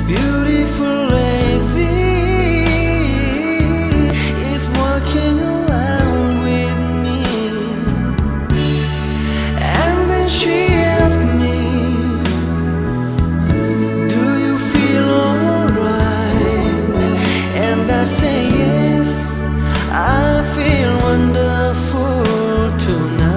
beautiful lady is walking around with me, and then she asked me, do you feel alright? And I say yes, I feel wonderful tonight.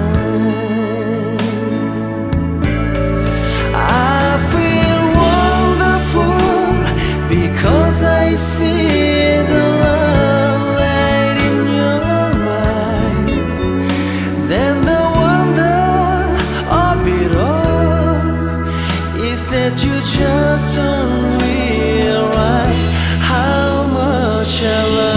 Because I see the love light in your eyes, then the wonder of it all is that you just don't realize how much I love